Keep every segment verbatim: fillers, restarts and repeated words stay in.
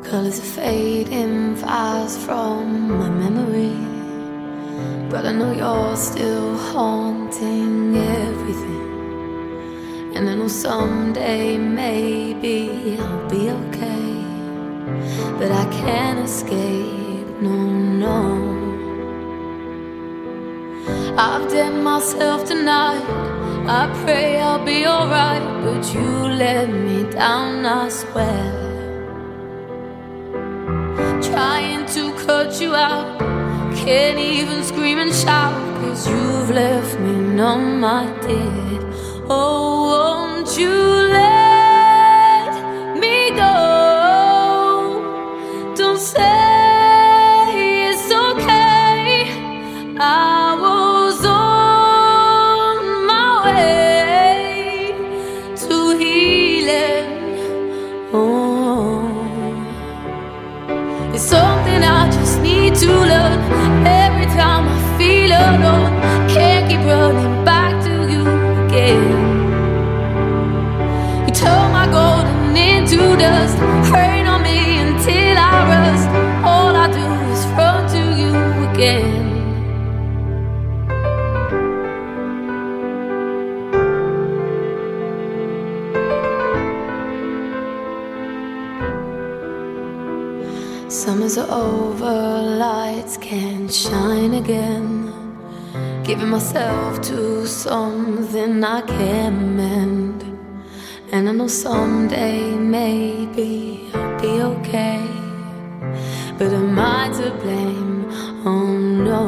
Colors are fading fast from my memory, but I know you're still haunting everything. And I know someday maybe I'll be okay, but I can't escape, no, no. I've done myself tonight, I pray I'll be alright, but you let me down, I swear. Trying to cut you out, can't even scream and shout, 'cause you've left me numb, I did. Oh, won't you let me go? Don't say it's okay, I was on my way to healing. Oh, it's something I just need to learn. Every time I feel alone, can't keep running back to you again. You turn my golden into dust, rain on me until I rust. All I do is run to you again. Summers are over, lights can't shine again. Giving myself to something I can't mend. And I know someday maybe I'll be okay, but am I to blame? Oh no.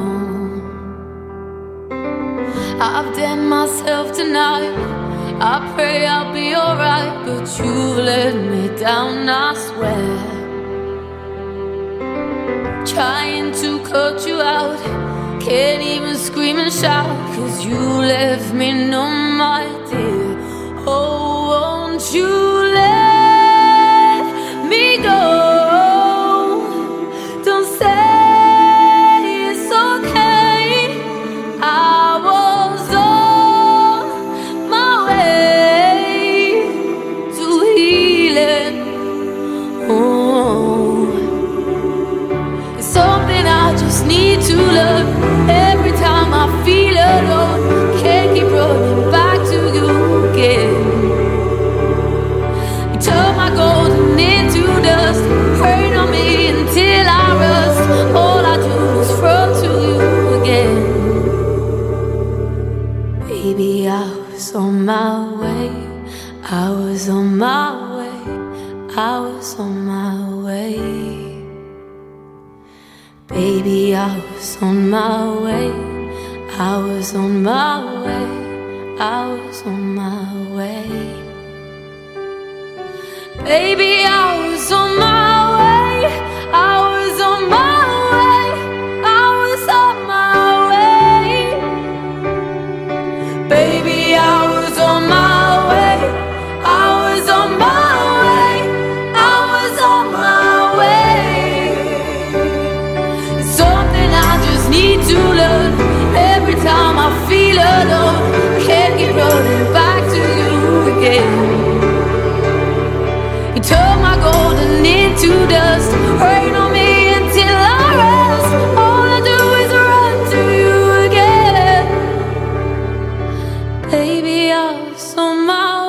I've done myself tonight, I pray I'll be alright, but you've let me down, I swear. Trying to cut you out, can't even scream and shout, 'cause you left me numb, my dear. Oh, won't you let me go? Don't say it's okay, I was on my way to healing. Oh, something I just need to learn. Every time I feel alone, can't keep running back to you again. You turn my golden into dust, rain on me until I rust. All I do is run to you again. Baby, I was on my way, I was on my way, I was on my way. Baby, I was on my way, I was on my way, I was on my way. Baby, I was on my way, I was on my way, I was on my way. Baby, I was on my way, I was on my way, I was on my way. Need to learn. Every time I feel alone, can't keep running back to you again. You turn my golden into dust, rain on me until I rust. All I do is run to you again. Baby, I was on my